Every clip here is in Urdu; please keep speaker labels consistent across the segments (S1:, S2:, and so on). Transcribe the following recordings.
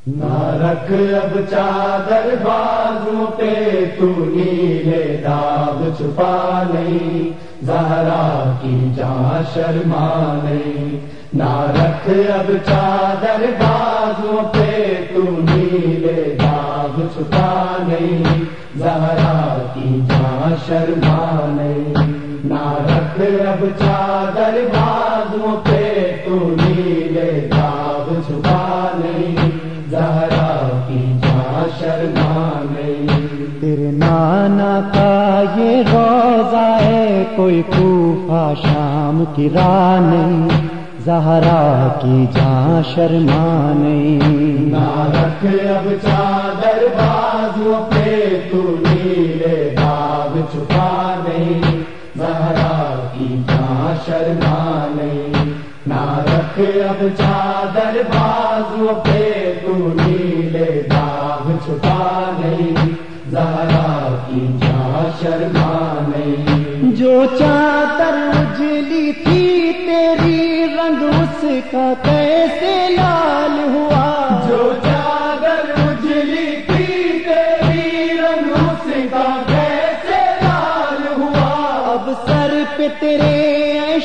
S1: نہ رکھ اب چادر بازوں پہ تو نیلے داغ چھپا نہیں، زہرا کی جاں شرما نہیں۔ نہ رکھ اب چادر بازوں پہ تو نیلے داغ چھپا نہیں، زہرا کی جاں شرما نہیں۔ نہ رکھ اب چادر بازوں پہ تو نیلے داغ چھپا نہیں، زہرا کی جاں شرما نہیں۔
S2: تیرے نانا کا یہ روضہ ہے، کوئی کوفہ شام کی راہ نہیں، زہرا کی جاں شرما نہیں۔
S1: نہ رکھ اب چادر بازوں پہ تو نیلے داغ چھپا نہیں، زہرا کی جاں شرما نہیں۔ نہ رکھ اب چادر بازوں پہ تو نیلے داغ چھپا نہیں، زہرا کی جاں شرما نہیں۔
S2: جو چادر اجلی تھی تیری، رنگ اس کا کیسے لال ہوا؟
S1: جو چادر اجلی تھی تیری، رنگ اس کا کیسے لال ہوا؟
S2: اب سر پہ تیرے اے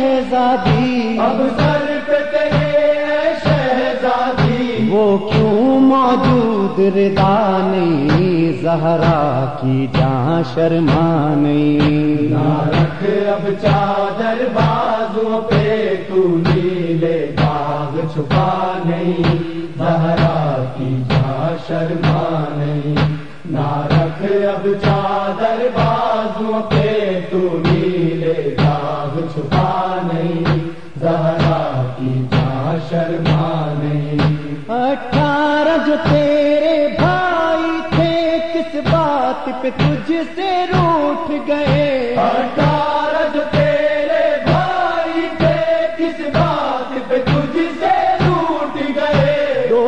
S2: شہزادی،
S1: اب سر پہ تیرے اے شہزادی،
S2: وہ کیوں موجود ردا نہیں، زہرا کی جاں شرما نہیں۔
S1: نہ رکھ اب چادر بازوں پہ تو نیلے داغ چھپا نہیں، زہرا کی جاں شرما نہیں۔ نہ رکھ اب چادر بازوں پہ تو نیلے داغ چھپا نہیں، زہرا کی جاں شرما نہیں۔
S2: 18 جو تیرے بھائی تھے، کس بات پہ تجھ سے روٹھ گئے؟
S1: 18 جو تیرے بھائی تھے، کس بات پہ تجھ سے روٹھ گئے؟
S2: دو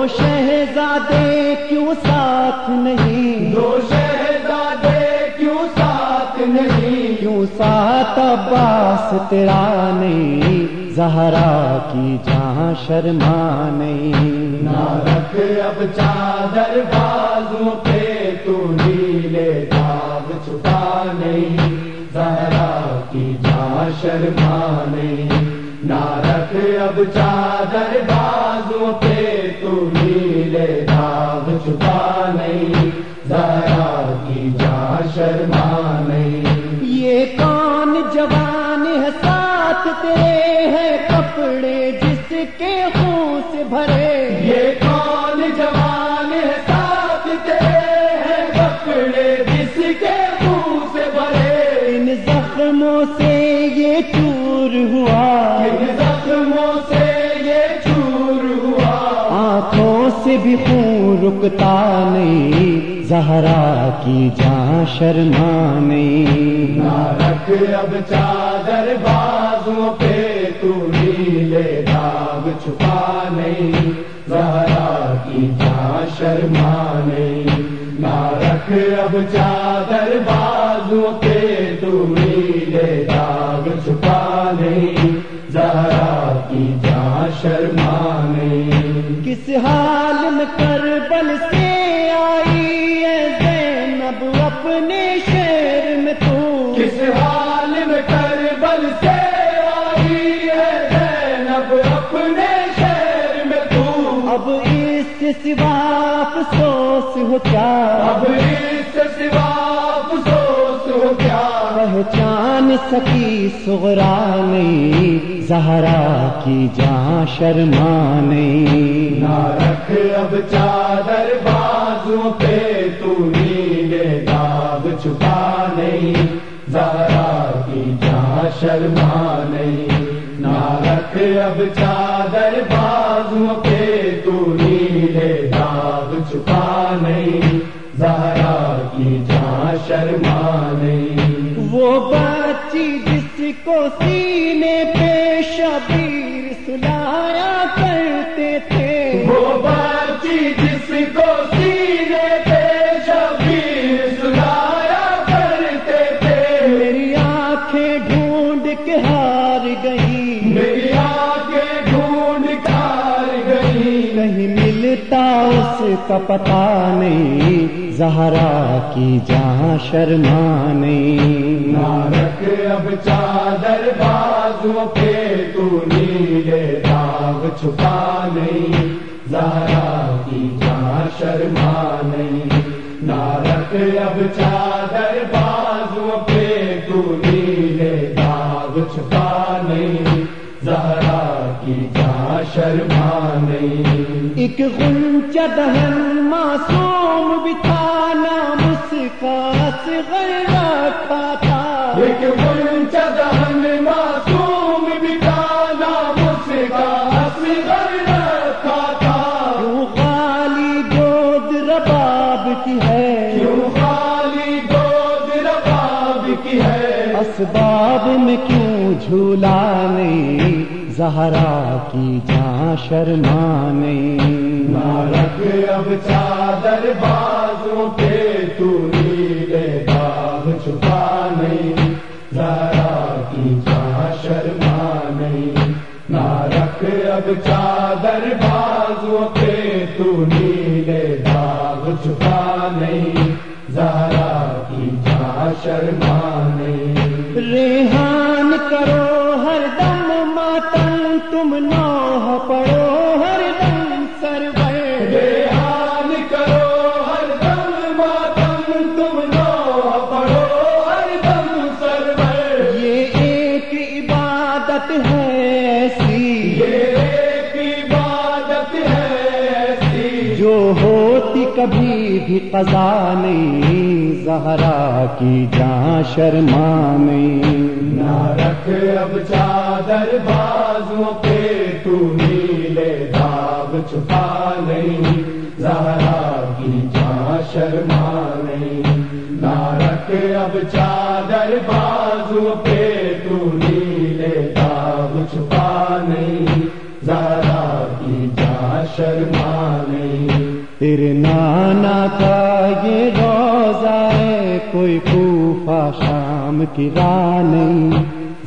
S2: شہزادے کیوں ساتھ نہیں؟
S1: دو شہزادے کیوں ساتھ نہیں؟
S2: کیوں ساتھ عباس تیرا نہیں، زہرا کی جاں شرما نہیں۔
S1: نہ رکھ اب چادر بازوں پہ تو نیلے داغ چھپا نہیں، زہرا کی جاں شرما نہیں۔ نہ رکھ اب چادر بازوں پہ تو نیلے داغ چھپا نہیں، زہرا کی جاں شرما نہیں۔
S2: یہ کون جوان ہے ساتھ تیرے، ہے کپڑے جس کے خون سے بھرے؟
S1: یہ کون جوان ہے ساتھ تیرے، ہے کپڑے جس کے خون سے بھرے؟
S2: ان زخموں سے یہ چور ہوا،
S1: ان زخموں سے یہ چور ہوا،
S2: آنکھوں سے بھی خون رکتا نہیں، زہرا کی جاں شرما نہیں۔
S1: نہ رکھ اب چادر بازوں پہ تو نیلے داغ چھپا نہیں، زہرا کی جاں شرما نہیں۔ نہ رکھ اب چادر بازوں پہ تو نیلے داغ چھپا نہیں، زہرا کی جاں شرما نہیں۔
S2: کس حال میں کربل سے آئی ہے زینب اپنے شہر میں تو؟
S1: کس حال میں کربل سے آئی ہے زینب اپنے شہر میں تو؟
S2: اب اس سے سوا افسوس ہو کیا؟
S1: اب اس سے سوا افسوس ہو کیا؟
S2: پہچان سکی صغرا نہیں، زہرا کی جاں شرما نہیں۔
S1: نہ رکھ اب چادر بازوں پہ تو نیلے داغ چھپا نہیں، زہرا کی جاں شرما نہیں۔ نہ رکھ اب چادر بازوں پہ تو نیلے داغ چھپا نہیں، زہرا کی جاں شرما نہیں۔
S2: وہ بچی جس کو سینے پہ شبیر سلایا کرتے تھے،
S1: وہ بچی جس کو سینے پہ شبیر سلایا کرتے تھے،
S2: میری آنکھیں ڈھونڈ کے ہار گئی،
S1: میری آنکھیں ڈھونڈ کر گئی،
S2: کہیں ملتا اس کا پتہ نہیں، زہرا کی جہاں شرما نہیں۔
S1: نہ رکھ اب چادر بازوں پہ تو نیلے داغ چھپا نہیں، زہرا کی جہاں شرما نہیں۔ نہ رکھ اب چادر بازوں پہ تو نیلے داغ چھپا نہیں، زہرا کی جہاں شرما نہیں۔
S2: ایک غنچہ دہن معصوم بھی تھا، نام اس کا اصغر رکھا تھا۔
S1: ایک غنچہ دہن معصوم بھی تھا، نام اس کا اصغر رکھا تھا۔
S2: کیوں خالی گود رباب کی ہے،
S1: کیوں خالی گود رباب کی ہے،
S2: اسباب میں کیوں جھولا نہیں، زہرا کی جہاں شرما نہیں۔
S1: نہ رکھ اب چادر بازوں پہ تو نیلے داغ چھپا نہیں، زہرا کی جہاں شرما نہیں۔ نہ رکھ اب چادر بازوں پہ تو نیلے داغ چھپا نہیں، زہرا کی جہاں شرما نہیں۔
S2: ریحان کرو ہر دم ماتم، تم نوح پڑھو ہر دم سرور۔
S1: ریحان کرو ہر دم ماتم، تم نوح پڑھو ہر دم سرور۔
S2: یہ ایک عبادت ہے ایسی،
S1: یہ ایک عبادت ہے ایسی،
S2: جو ہوتی کبھی بھی قضا نہیں، زہرا کی جہاں شرما نہیں۔
S1: نہ رکھ اب چادر بازوں پہ تو نیلے داغ چھپا نہیں، زہرا کی جہاں شرما نہیں۔ نہ رکھ اب چادر بازوں پہ تو نیلے داغ چھپا نہیں، زہرا کی جہاں شرما نہیں۔
S2: تیرے نانا کا یہ روزہ ہے، کوئی کوفہ شام کی راہ نہیں،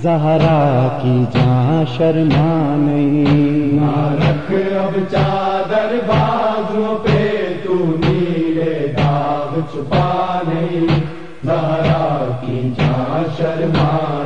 S2: زہرا کی جہاں شرما نہیں۔
S1: نہ رکھ اب چادر بازوں پہ تو نیلے داغ چھپا نہیں، زہرا کی جہاں شرما